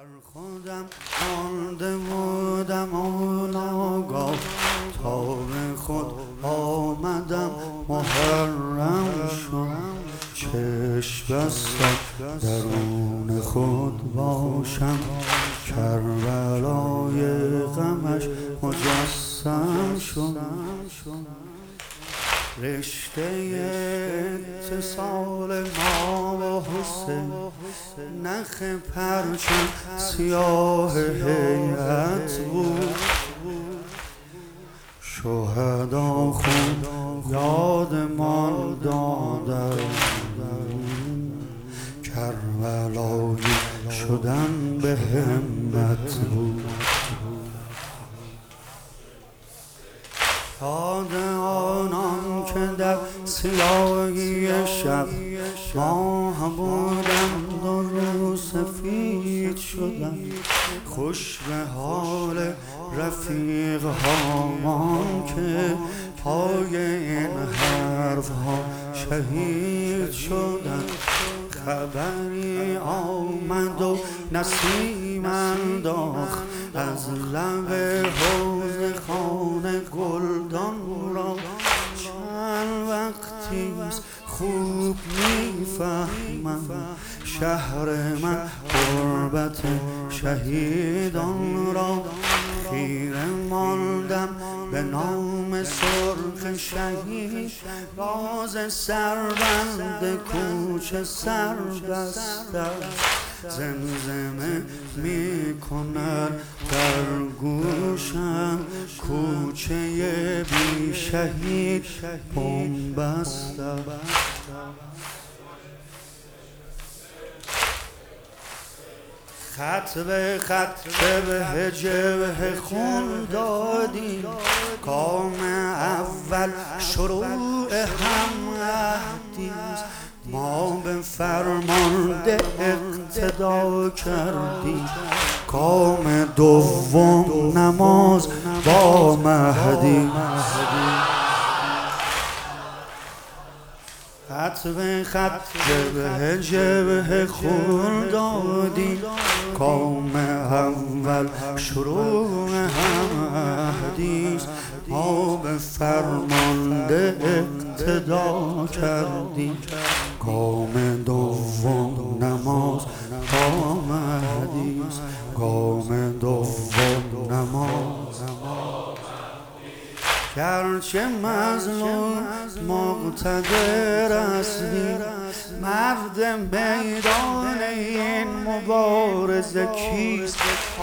خودم مانده بودم و ناگاه تا به خود آمدم محرم شدم. چشم بستم درون خود باشم، کربلای غمش مجسم شدم. رشته اتصال ما با حسین، نخ پرچم سیاه هیئت بود. شهدا خون یادمان دادن، کربلایی شدن به همت بود. یاد آنان که در سیاهی شب ماه بودند و رو سفید شدند، خوش به حال رفیق هامان که پای این حرف ها شهید شدند. خبری آمد و نسیم انداخت از لب حوض خانه گلدان را. چند وقتیست خوب میفهمم شهر من غربت شهیدان را. خیره ماندم به نام سرخ شهید، راز سربند کوچه سربسته زمزمه میکند در گوشم. کوچه بی شهید بنبسته. خط به خط جبهه جبهه خون دادیم، گام اول شروع هم عهدیست. ما به فرمانده اقتدا کردیم، گام دوم نماز با مهدی. خط به خط جبهه جبهه خون دادیم، گام اول شروع هم عهدیست. ما به فرمانده اقتدا کردیم، گام دوم نماز با مهدیست. گام دوم نماز. گرچه مظلوم مقتدر هستیم، مرد میدان این مبارزه کیست؟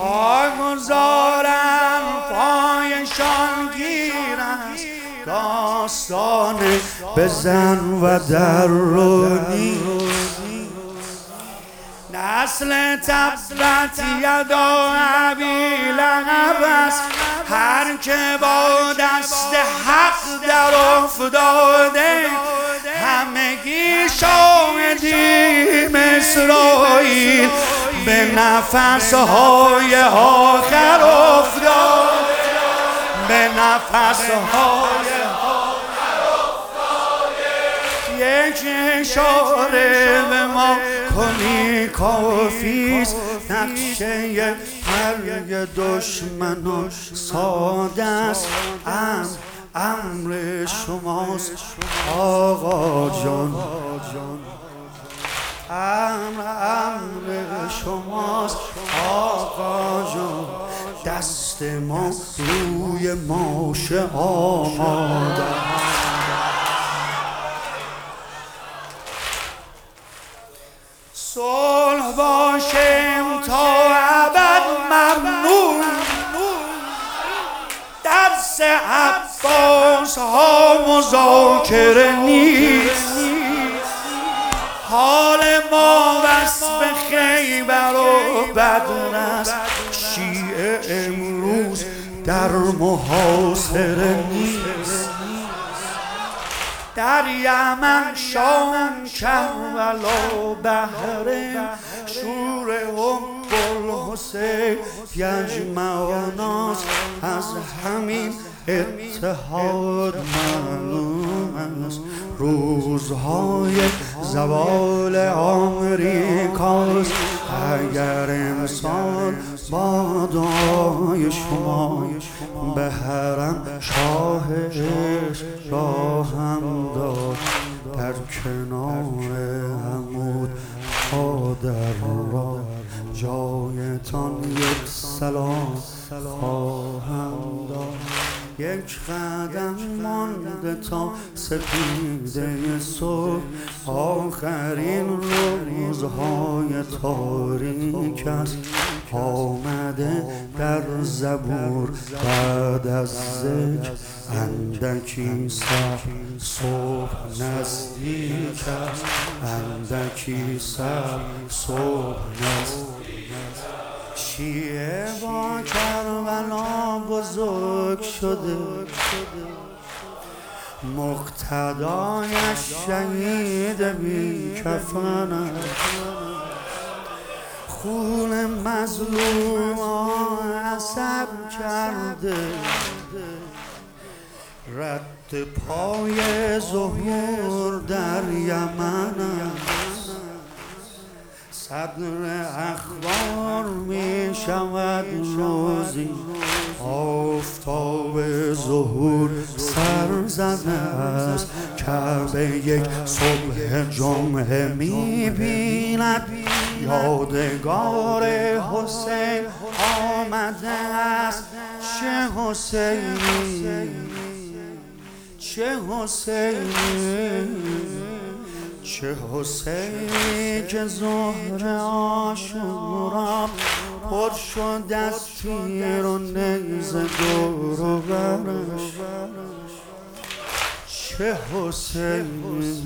پایگذارم پایشان گیر است، داستان بزن و در رو نیست. نسل تبت یدا ابی لهب است، هر که با دست حق در افتاده. همگی شاهدیم اسرائیل به نفسهای آخر افتاده، به نفسهای یک اشاره به ما کنی کافیست. نقشه مرگ دشمنان ساده است، امر شماست آقا جان. امر شماست آقا جان. دست ما روی ماشه آماده. صلح باشیم تا ابد ممنون، درس عباس ها مذاکره نیست. حال ما وصف خیبر و بدر است، شیعه امروز در محاصره نیست. در یمن شام کربلا بحرین، شور حب الحسین یجمعناست. از همین اتحاد معلوم است روزهای زوال آمریکاست. اگر امسال بادای شما به حرم شاهش راهم داد، در کنار عمود پادر را جایتان یک سلام خواهم داد. یک قدم مانده تا سپیده صبح، آخرین روزهای تاریک است. آمده در زبور بعد از ذکر، اندکی سر صبح نزدیک است، اندکی سر صبح نزدیک است. شیعه با کربلا بزرگ شده، مقتدایش شهید بی کفن است. خون مظلوم عصب کرده، رد پای ظهور در یمن است. صدر اخبار می شود روزی، آفتاب ظهور سر زده است. کعبه یک صبح جمعه می بیند، یادگار حسین آمده است. چه حسینی، چه حسینی، چه حسینی که ظهر عاشورا پر شد از تیر و نیزه دور و برش. چه حسینی،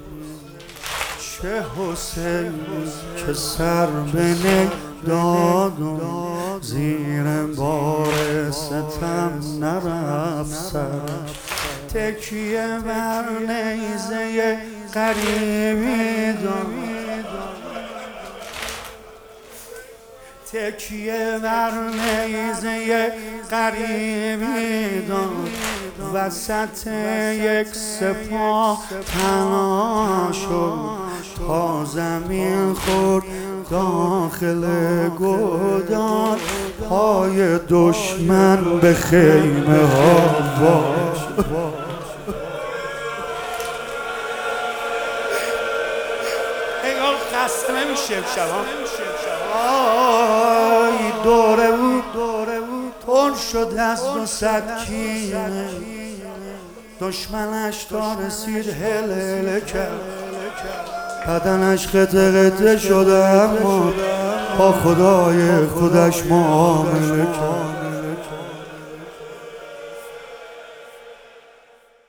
چه حسینی که سر به نگ داد و زیر بار ستم نرفت سرش. تکیه بر نیزه غریبی داد، تکیه بر نیزه غریبی داد. وسط یک سپاه تنها شد تا زمین خورد داخل گودال. پای دشمن به خیمه ها واش. انگار خسته نمیشه شبا. آی دوره بود پر شد از 200 کینه، دشمنش تا رسید هل کرد. بدنش قطع قطع شده اما با خدای خودش معامله کرد.